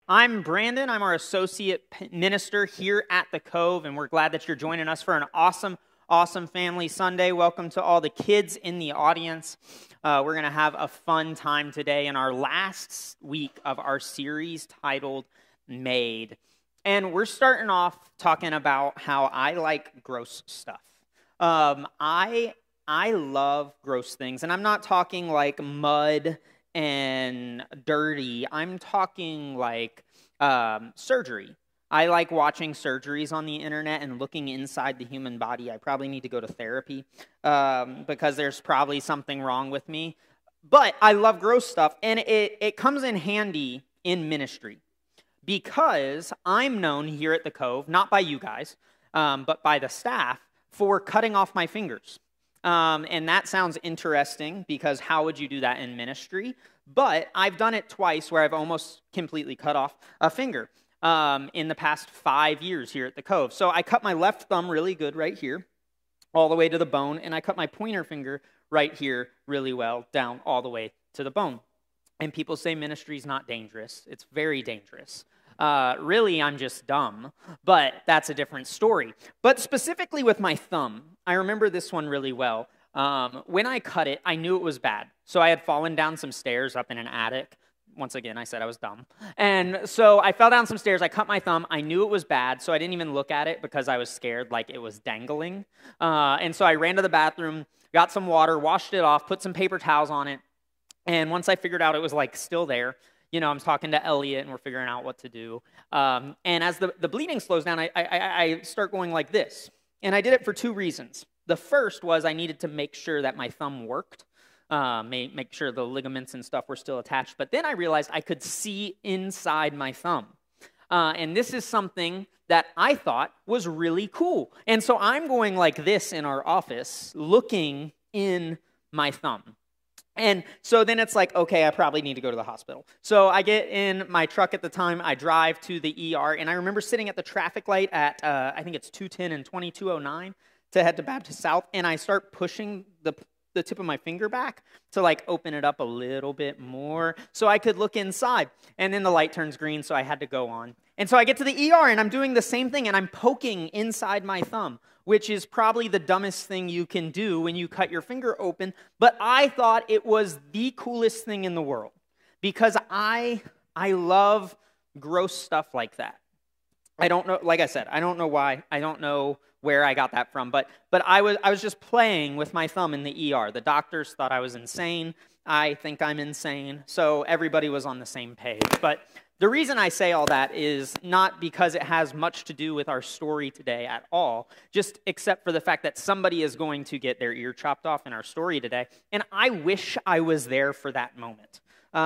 I'm Brandon. I'm our associate minister here at the Cove, and we're glad that you're joining us for an awesome Family Sunday. Welcome to all the kids in the audience. We're going to have a fun time today in our last week of our series titled Made. And we're starting off talking about how I like gross stuff. I love gross things, and I'm not talking like mud and dirty. I'm talking like surgery. I like watching surgeries on the internet and looking inside the human body. I probably need to go to therapy because there's probably something wrong with me. But I love gross stuff, and it comes in handy in ministry because I'm known here at the Cove, not by you guys, but by the staff, for cutting off my fingers. And that sounds interesting because how would you do that in ministry? But I've done it twice where I've almost completely cut off a finger in the past 5 years here at the Cove. So I cut my left thumb really good right here, all the way to the bone, and I cut my pointer finger right here really well down all the way to the bone. And people say ministry's not dangerous. It's very dangerous. Really, I'm just dumb, but that's a different story. But specifically with my thumb, I remember this one really well. When I cut it, I knew it was bad. So I had fallen down some stairs up in an attic. Once again, I said I was dumb. And so I fell down some stairs, I cut my thumb, I knew it was bad, so I didn't even look at it because I was scared like it was dangling. And so I ran to the bathroom, got some water, washed it off, put some paper towels on it, and once I figured out it was like still there, you know, I'm talking to Elliot and we're figuring out what to do. And as the bleeding slows down, I start going like this. And I did it for two reasons. The first was I needed to make sure that my thumb worked, make sure the ligaments and stuff were still attached. But then I realized I could see inside my thumb. And this is something that I thought was really cool. And so I'm going like this in our office, looking in my thumb. And so then it's like, okay, I probably need to go to the hospital. So I get in my truck at the time, I drive to the ER, and I remember sitting at the traffic light at, I think it's 210 and 2209 to head to Baptist South, and I start pushing the tip of my finger back to like open it up a little bit more so I could look inside. And then the light turns green, so I had to go on. And so I get to the ER, and I'm doing the same thing, and I'm poking inside my thumb, which is probably the dumbest thing you can do when you cut your finger open, but I thought it was the coolest thing in the world because I love gross stuff like that. I don't know, like I said, I don't know why. I don't know where I got that from, but I was just playing with my thumb in the ER. The doctors thought I was insane. I think I'm insane, so everybody was on the same page. But the reason I say all that is not because it has much to do with our story today at all, just except for the fact that somebody is going to get their ear chopped off in our story today, and I wish I was there for that moment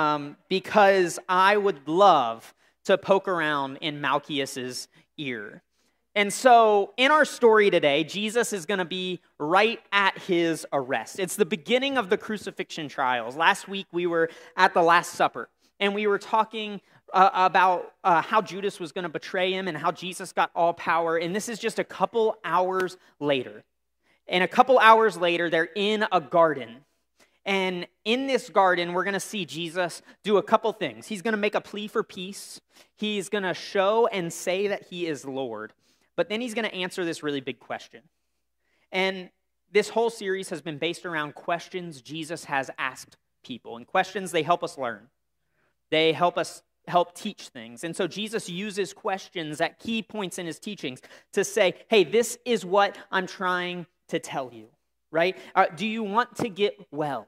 because I would love to poke around in Malchus's ear. And so in our story today, Jesus is going to be right at his arrest. It's the beginning of the crucifixion trials. Last week we were at the Last Supper, and we were talking about how Judas was going to betray him and how Jesus got all power. And this is just a couple hours later. And a couple hours later, they're in a garden. And in this garden, we're going to see Jesus do a couple things. He's going to make a plea for peace. He's going to show and say that he is Lord. But then he's going to answer this really big question. And this whole series has been based around questions Jesus has asked people. And questions, they help us learn. They help teach things. And so Jesus uses questions at key points in his teachings to say, hey, this is what I'm trying to tell you, right? Do you want to get well?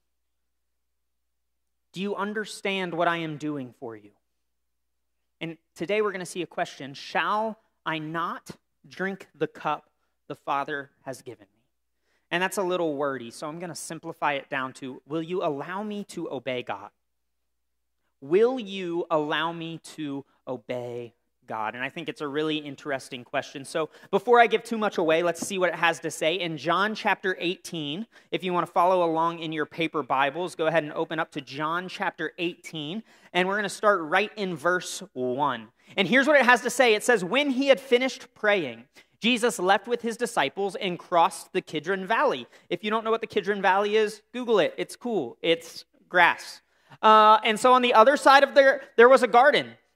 Do you understand what I am doing for you? And today we're going to see a question, shall I not drink the cup the Father has given me? And that's a little wordy, so I'm going to simplify it down to, will you allow me to obey God? Will you allow me to obey God? And I think it's a really interesting question. So before I give too much away, let's see what it has to say. In John chapter 18, if you want to follow along in your paper Bibles, go ahead and open up to John chapter 18, and we're going to start right in verse 1. And here's what it has to say. It says, when he had finished praying, Jesus left with his disciples and crossed the Kidron Valley. If you don't know what the Kidron Valley is, Google it. It's cool. It's grass. And so on the other side of there was a garden.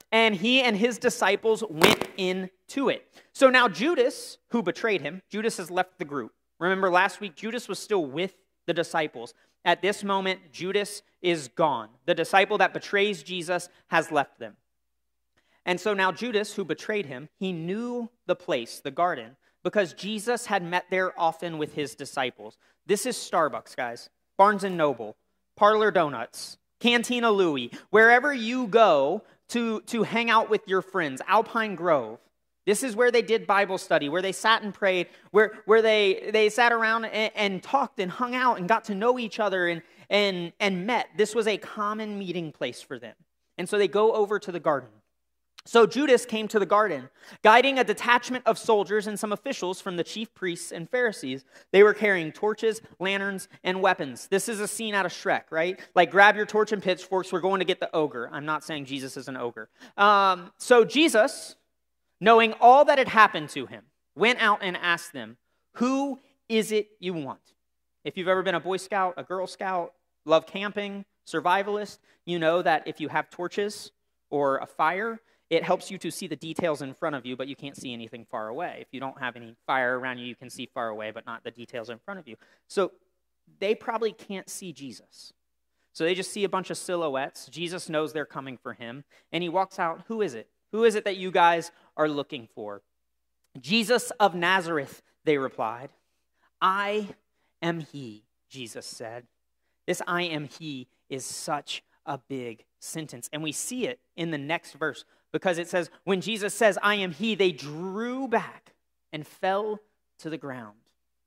and he and his disciples went into it. So now Judas, who betrayed him, Judas has left the group. Remember last week, Judas was still with the disciples. At this moment, Judas is gone. The disciple that betrays Jesus has left them. And so now Judas, who betrayed him, he knew the place, the garden, because Jesus had met there often with his disciples. This is Starbucks, guys. Barnes & Noble, Parlor Donuts, Cantina Louie, wherever you go to hang out with your friends, Alpine Grove. This is where they did Bible study, where they sat and prayed, where they sat around and talked and hung out and got to know each other and met. This was a common meeting place for them. And so they go over to the garden. So Judas came to the garden, guiding a detachment of soldiers and some officials from the chief priests and Pharisees. They were carrying torches, lanterns, and weapons. This is a scene out of Shrek, right? Like, grab your torch and pitchforks, we're going to get the ogre. I'm not saying Jesus is an ogre. So Jesus, knowing all that had happened to him, went out and asked them, "Who is it you want?" If you've ever been a Boy Scout, a Girl Scout, love camping, survivalist, you know that if you have torches or a fire, it helps you to see the details in front of you, but you can't see anything far away. If you don't have any fire around you, you can see far away, but not the details in front of you. So they probably can't see Jesus. So they just see a bunch of silhouettes. Jesus knows they're coming for him, and he walks out. Who is it? Who is it that you guys are looking for? Jesus of Nazareth, they replied. I am he, Jesus said. This I am he is such a big sentence, and we see it in the next verse. Because it says, when Jesus says, I am he, they drew back and fell to the ground.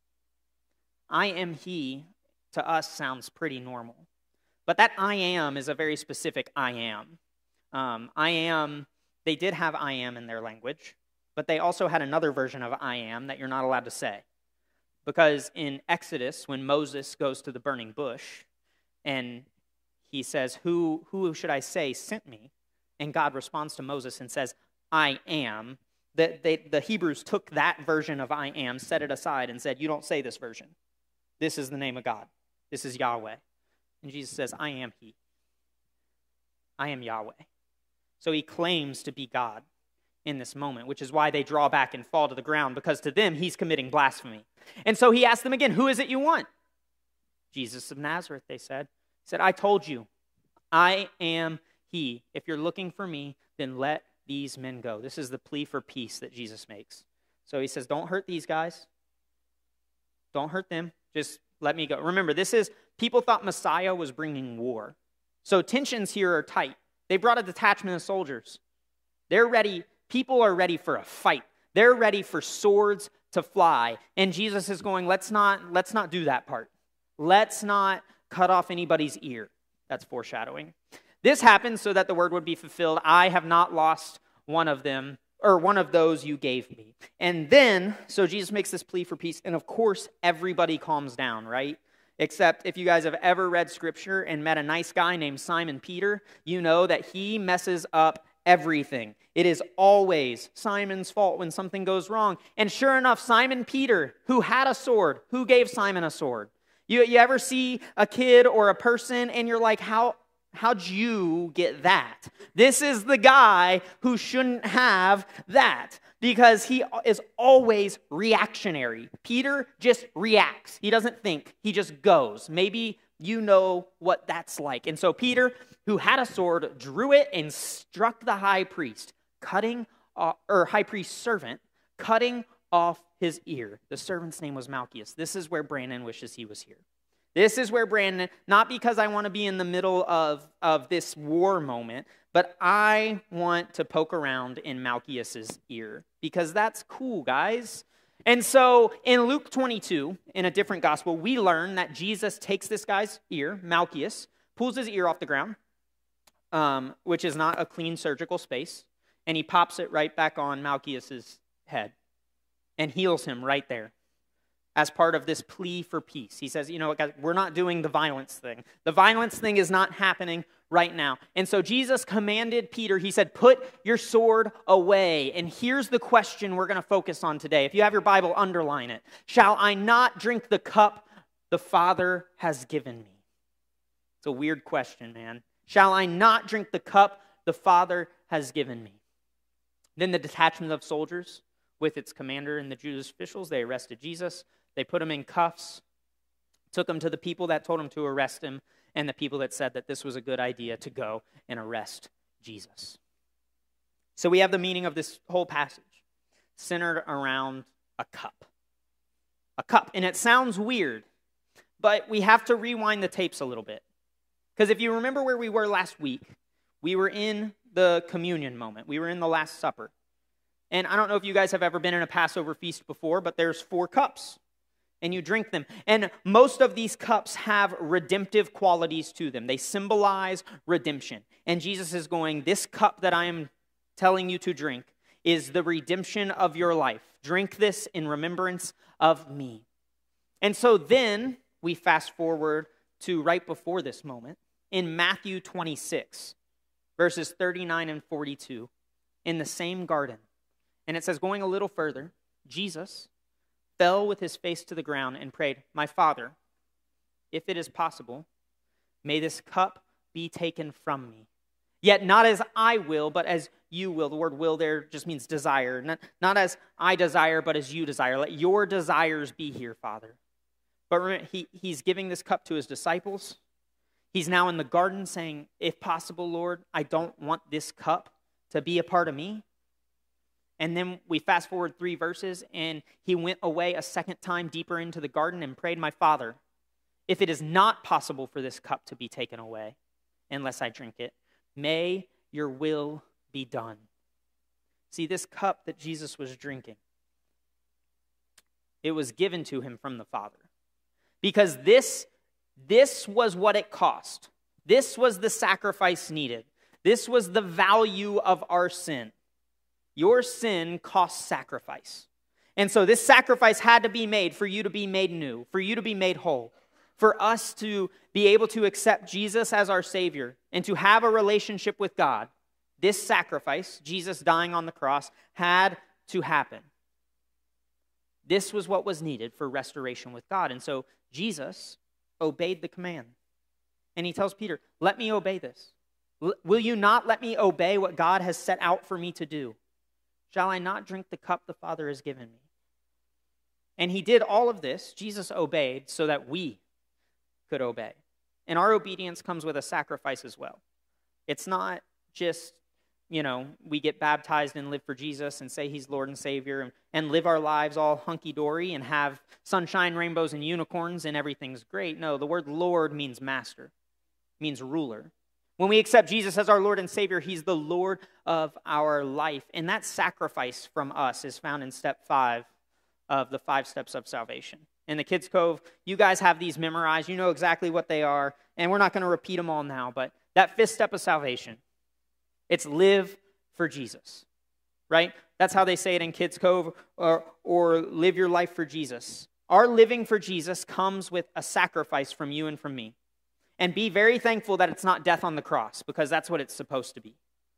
I am he, to us, sounds pretty normal. But that I am is a very specific I am. I am, they did have I am in their language, but they also had another version of I am that you're not allowed to say. Because in Exodus, when Moses goes to the burning bush, and he says, who should I say sent me? And God responds to Moses and says, I am. The Hebrews took that version of I am, set it aside, and said, you don't say this version. This is the name of God. This is Yahweh. And Jesus says, I am he. I am Yahweh. So he claims to be God in this moment, which is why they draw back and fall to the ground, because to them, he's committing blasphemy. And so he asked them again, who is it you want? Jesus of Nazareth, they said. He said, I told you, I am he. If you're looking for me, then let these men go. This is the plea for peace that Jesus makes. So he says, don't hurt these guys. Don't hurt them. Just let me go. Remember, people thought Messiah was bringing war. So tensions here are tight. They brought a detachment of soldiers. They're ready. People are ready for a fight. They're ready for swords to fly. And Jesus is going, let's not do that part. Let's not cut off anybody's ear. That's foreshadowing. This happened so that the word would be fulfilled. I have not lost one of them, or one of those you gave me. And then, so Jesus makes this plea for peace, and of course, everybody calms down, right? Except if you guys have ever read Scripture and met a nice guy named Simon Peter, you know that he messes up everything. It is always Simon's fault when something goes wrong. And sure enough, Simon Peter, who had a sword, who gave Simon a sword? You ever see a kid or a person and you're like, how'd you get that? This is the guy who shouldn't have that, because he is always reactionary. Peter just reacts. He doesn't think. He just goes. Maybe you know what that's like. And so Peter, who had a sword, drew it and struck the high priest, high priest's servant, cutting off his ear. The servant's name was Malchus. This is where Brandon wishes he was here. This is where Brandon, not because I want to be in the middle of this war moment, but I want to poke around in Malchus's ear, because that's cool, guys. And so in Luke 22, in a different gospel, we learn that Jesus takes this guy's ear, Malchus, pulls his ear off the ground, which is not a clean surgical space, and he pops it right back on Malchus's head and heals him right there. As part of this plea for peace. He says, you know what, guys, we're not doing the violence thing. The violence thing is not happening right now. And so Jesus commanded Peter, he said, put your sword away. And here's the question we're going to focus on today. If you have your Bible, underline it. Shall I not drink the cup the Father has given me? It's a weird question, man. Shall I not drink the cup the Father has given me." Then the detachment of soldiers, with its commander and the Jewish officials, they arrested Jesus. They put him in cuffs, took him to the people that told him to arrest him, and the people that said that this was a good idea to go and arrest Jesus. So we have the meaning of this whole passage centered around a cup. A cup. And it sounds weird, but we have to rewind the tapes a little bit. Because if you remember where we were last week, we were in the communion moment. We were in the Last Supper. And I don't know if you guys have ever been in a Passover feast before, but there's 4 cups, and you drink them. And most of these cups have redemptive qualities to them. They symbolize redemption. And Jesus is going, this cup that I am telling you to drink is the redemption of your life. Drink this in remembrance of me. And so then we fast forward to right before this moment in Matthew 26, verses 39 and 42, in the same garden. And it says, going a little further, Jesus fell with his face to the ground and prayed, "My Father, if it is possible, may this cup be taken from me. Yet not as I will, but as you will." The word will there just means desire. Not as I desire, but as you desire. Let your desires be here, Father. But remember, he's giving this cup to his disciples. He's now in the garden saying, if possible, Lord, I don't want this cup to be a part of me. And then we fast forward 3 verses, and he went away a second time deeper into the garden and prayed, "My Father, if it is not possible for this cup to be taken away unless I drink it, may your will be done." See, this cup that Jesus was drinking, it was given to him from the Father. Because this was what it cost. This was the sacrifice needed. This was the value of our sin. Your sin costs sacrifice. And so this sacrifice had to be made for you to be made new, for you to be made whole, for us to be able to accept Jesus as our Savior and to have a relationship with God. This sacrifice, Jesus dying on the cross, had to happen. This was what was needed for restoration with God. And so Jesus obeyed the command. And he tells Peter, let me obey this. Will you not let me obey what God has set out for me to do? Shall I not drink the cup the Father has given me? And he did all of this. Jesus obeyed so that we could obey. And our obedience comes with a sacrifice as well. It's not just, we get baptized and live for Jesus and say he's Lord and Savior and live our lives all hunky-dory and have sunshine, rainbows, and unicorns and everything's great. No, the word Lord means master, means ruler. When we accept Jesus as our Lord and Savior, he's the Lord of our life. And that sacrifice from us is found in step 5 of the 5 steps of salvation. In the Kids Cove, you guys have these memorized. You know exactly what they are. And we're not going to repeat them all now. But that 5th step of salvation, it's live for Jesus, right? That's how they say it in Kids Cove, or live your life for Jesus. Our living for Jesus comes with a sacrifice from you and from me. And be very thankful that it's not death on the cross, because that's what it's supposed to be.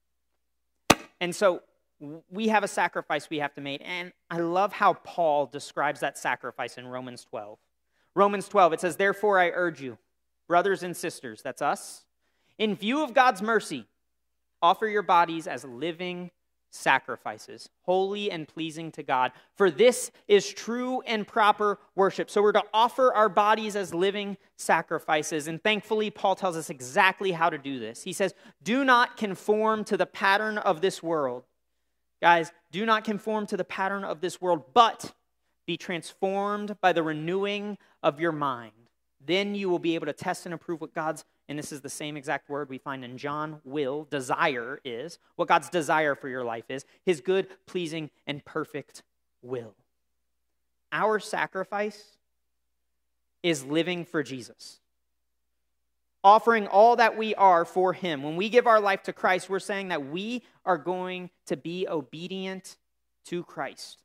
And so we have a sacrifice we have to make. And I love how Paul describes that sacrifice in Romans 12. Romans 12, it says, "Therefore I urge you, brothers and sisters," that's us, "in view of God's mercy, offer your bodies as living sacrifices, holy and pleasing to God. For this is true and proper worship." So we're to offer our bodies as living sacrifices. And thankfully, Paul tells us exactly how to do this. He says, do not conform to the pattern of this world. Guys, do not conform to the pattern of this world, but be transformed by the renewing of your mind. Then you will be able to test and approve what God's, and this is the same exact word we find in John, will, desire is, what God's desire for your life is, his good, pleasing, and perfect will. Our sacrifice is living for Jesus. Offering all that we are for him. When we give our life to Christ, we're saying that we are going to be obedient to Christ.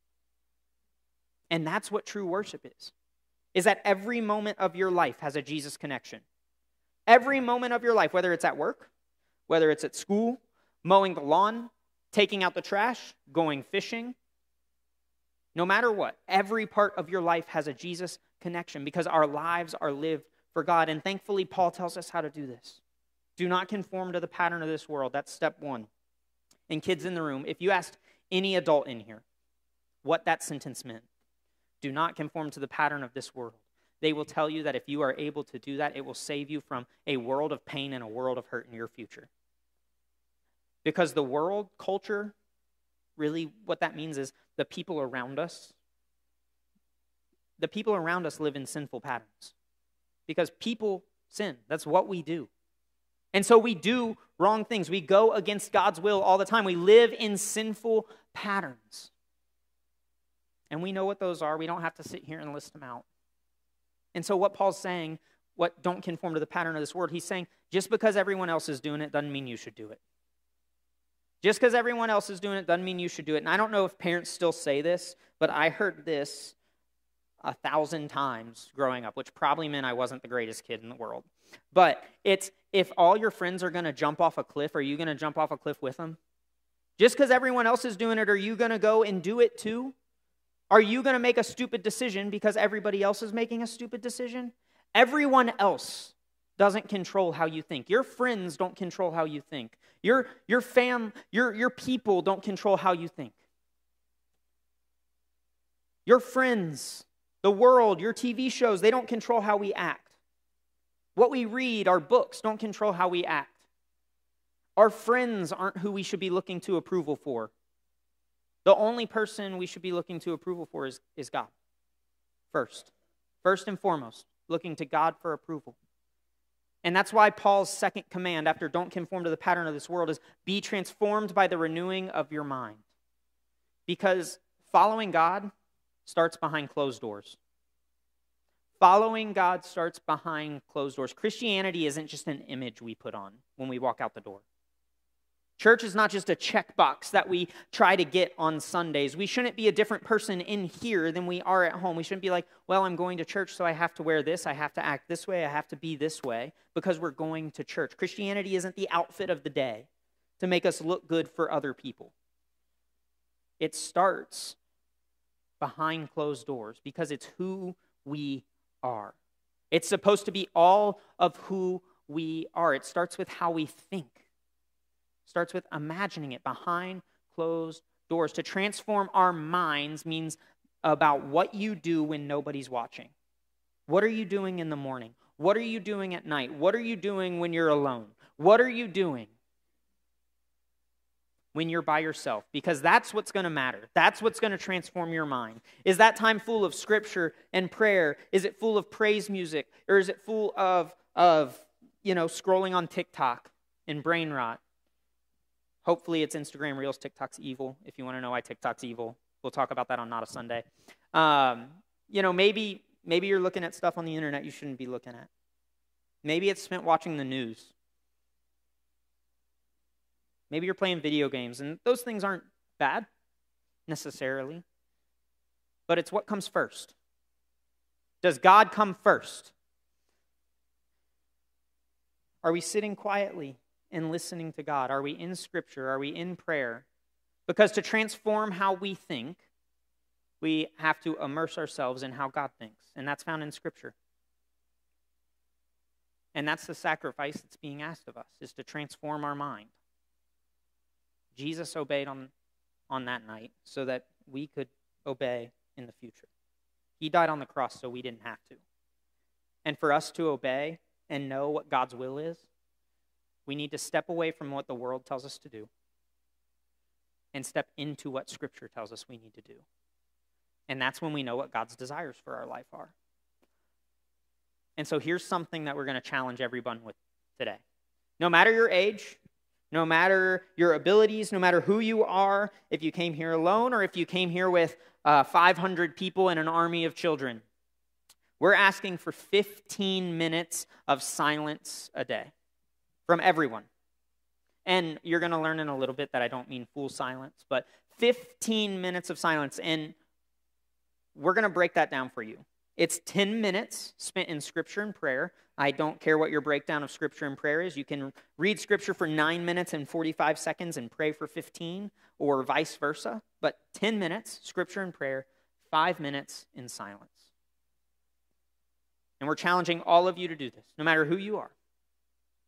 And that's what true worship is that every moment of your life has a Jesus connection. Every moment of your life, whether it's at work, whether it's at school, mowing the lawn, taking out the trash, going fishing, no matter what, every part of your life has a Jesus connection because our lives are lived for God. And thankfully, Paul tells us how to do this. Do not conform to the pattern of this world. That's step one. And kids in the room, if you asked any adult in here what that sentence meant, do not conform to the pattern of this world, they will tell you that if you are able to do that, it will save you from a world of pain and a world of hurt in your future. Because the world, culture, really what that means is the people around us. The people around us live in sinful patterns. Because people sin. That's what we do. And so we do wrong things. We go against God's will all the time. We live in sinful patterns. And we know what those are. We don't have to sit here and list them out. And so what Paul's saying, what don't conform to the pattern of this world, he's saying just because everyone else is doing it doesn't mean you should do it. Just because everyone else is doing it doesn't mean you should do it. And I don't know if parents still say this, but I heard this 1,000 times growing up, which probably meant I wasn't the greatest kid in the world. But it's, if all your friends are going to jump off a cliff, are you going to jump off a cliff with them? Just because everyone else is doing it, are you going to go and do it too? Are you going to make a stupid decision because everybody else is making a stupid decision? Everyone else doesn't control how you think. Your friends don't control how you think. Your people don't control how you think. Your friends, the world, your TV shows, they don't control how we act. What we read, our books, don't control how we act. Our friends aren't who we should be looking to approval for. The only person we should be looking to approval for is God. First and foremost, looking to God for approval. And that's why Paul's second command after don't conform to the pattern of this world is be transformed by the renewing of your mind. Because following God starts behind closed doors. Following God starts behind closed doors. Christianity isn't just an image we put on when we walk out the door. Church is not just a checkbox that we try to get on Sundays. We shouldn't be a different person in here than we are at home. We shouldn't be like, well, I'm going to church, so I have to wear this, I have to act this way, I have to be this way, because we're going to church. Christianity isn't the outfit of the day to make us look good for other people. It starts behind closed doors because it's who we are. It's supposed to be all of who we are. It starts with how we think. Starts with imagining it behind closed doors. To transform our minds means about what you do when nobody's watching. What are you doing in the morning? What are you doing at night? What are you doing when you're alone? What are you doing when you're by yourself? Because that's what's going to matter. That's what's going to transform your mind. Is that time full of scripture and prayer? Is it full of praise music? Or is it full of scrolling on TikTok and brain rot? Hopefully it's Instagram Reels. TikTok's evil. If you want to know why TikTok's evil, we'll talk about that on Not a Sunday. Maybe you're looking at stuff on the internet you shouldn't be looking at. Maybe it's spent watching the news. Maybe you're playing video games, and those things aren't bad necessarily. But it's what comes first. Does God come first? Are we sitting quietly and listening to God? Are we in Scripture? Are we in prayer? Because to transform how we think, we have to immerse ourselves in how God thinks. And that's found in Scripture. And that's the sacrifice that's being asked of us, is to transform our mind. Jesus obeyed on that night so that we could obey in the future. He died on the cross so we didn't have to. And for us to obey and know what God's will is, we need to step away from what the world tells us to do and step into what Scripture tells us we need to do. And that's when we know what God's desires for our life are. And so here's something that we're going to challenge everyone with today. No matter your age, no matter your abilities, no matter who you are, if you came here alone or if you came here with 500 people and an army of children, we're asking for 15 minutes of silence a day. From everyone. And you're going to learn in a little bit that I don't mean full silence, but 15 minutes of silence. And we're going to break that down for you. It's 10 minutes spent in Scripture and prayer. I don't care what your breakdown of Scripture and prayer is. You can read Scripture for 9 minutes and 45 seconds and pray for 15, or vice versa. But 10 minutes, Scripture and prayer, 5 minutes in silence. And we're challenging all of you to do this, no matter who you are.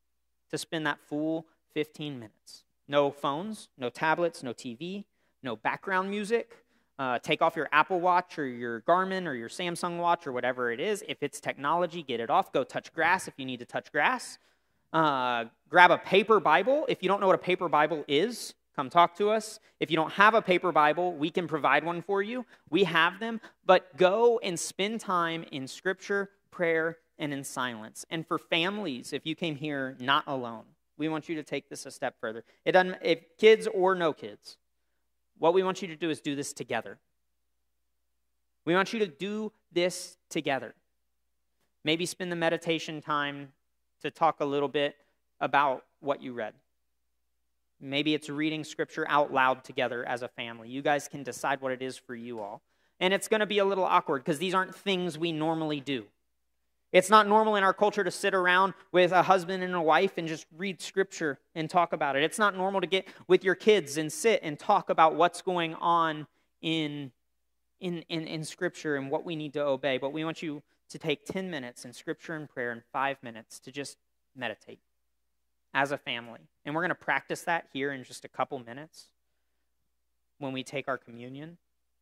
to spend that full 15 minutes. No phones, no tablets, no TV, no background music. Take off your Apple Watch or your Garmin or your Samsung Watch or whatever it is. If it's technology, get it off. Go touch grass if you need to touch grass. Grab a paper Bible. If you don't know what a paper Bible is, come talk to us. If you don't have a paper Bible, we can provide one for you. We have them. But go and spend time in Scripture, prayer, and in silence. And for families, if you came here not alone, we want you to take this a step further. It doesn't, if kids or no kids, what we want you to do is do this together. We want you to do this together. Maybe spend the meditation time to talk a little bit about what you read. Maybe it's reading Scripture out loud together as a family. You guys can decide what it is for you all. And it's going to be a little awkward because these aren't things we normally do. It's not normal in our culture to sit around with a husband and a wife and just read Scripture and talk about it. It's not normal to get with your kids and sit and talk about what's going on in Scripture and what we need to obey. But we want you to take 10 minutes in Scripture and prayer and 5 minutes to just meditate as a family. And we're going to practice that here in just a couple minutes when we take our communion.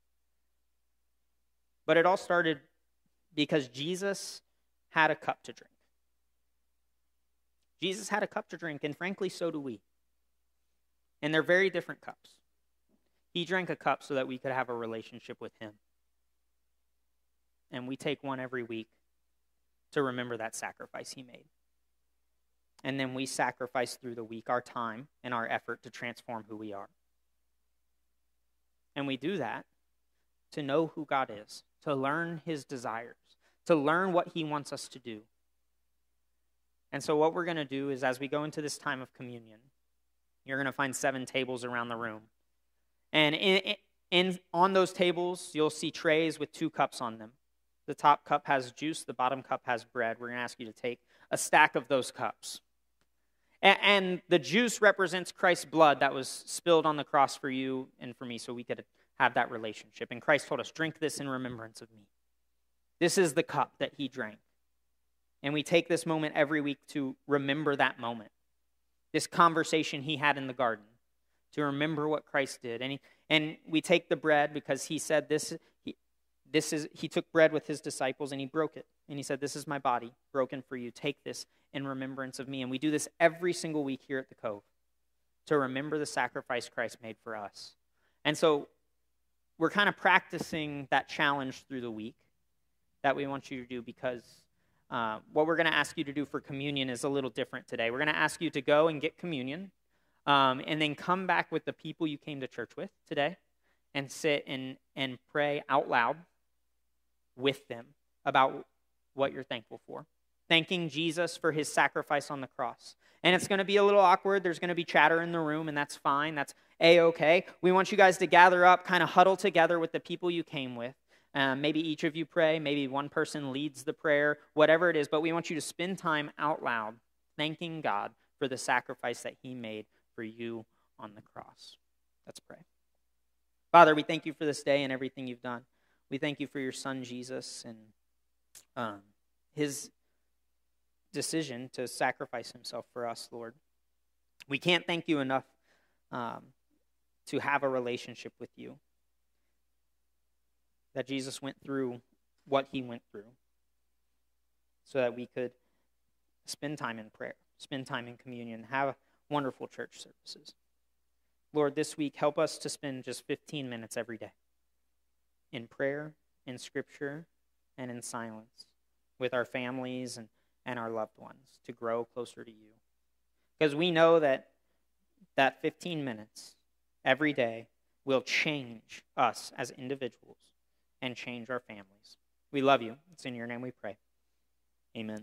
But it all started because Jesus had a cup to drink. Jesus had a cup to drink, and frankly, so do we. And they're very different cups. He drank a cup so that we could have a relationship with him. And we take one every week to remember that sacrifice he made. And then we sacrifice through the week our time and our effort to transform who we are. And we do that to know who God is, to learn his desires, to learn what he wants us to do. And so what we're going to do is as we go into this time of communion, you're going to find 7 tables around the room. And on those tables, you'll see trays with 2 cups on them. The top cup has juice, the bottom cup has bread. We're going to ask you to take a stack of those cups. And the juice represents Christ's blood that was spilled on the cross for you and for me so we could have that relationship. And Christ told us, drink this in remembrance of me. This is the cup that he drank. And we take this moment every week to remember that moment. This conversation he had in the garden. To remember what Christ did. And we take the bread because he said he took bread with his disciples and he broke it. And he said, this is my body broken for you. Take this in remembrance of me. And we do this every single week here at the Cove to remember the sacrifice Christ made for us. And so we're kind of practicing that challenge through the week that we want you to do because what we're going to ask you to do for communion is a little different today. We're going to ask you to go and get communion and then come back with the people you came to church with today and sit and pray out loud with them about what you're thankful for. Thanking Jesus for his sacrifice on the cross. And it's going to be a little awkward. There's going to be chatter in the room, and that's fine. That's A-okay. We want you guys to gather up, kind of huddle together with the people you came with. Maybe each of you pray. Maybe one person leads the prayer, whatever it is. But we want you to spend time out loud thanking God for the sacrifice that he made for you on the cross. Let's pray. Father, we thank you for this day and everything you've done. We thank you for your son, Jesus, and his decision to sacrifice himself for us, Lord. We can't thank you enough to have a relationship with you. That Jesus went through what he went through so that we could spend time in prayer, spend time in communion, have wonderful church services. Lord, this week, help us to spend just 15 minutes every day in prayer, in Scripture, and in silence with our families and our loved ones to grow closer to you. Because we know that 15 minutes every day will change us as individuals and change our families. We love you. It's in your name we pray. Amen.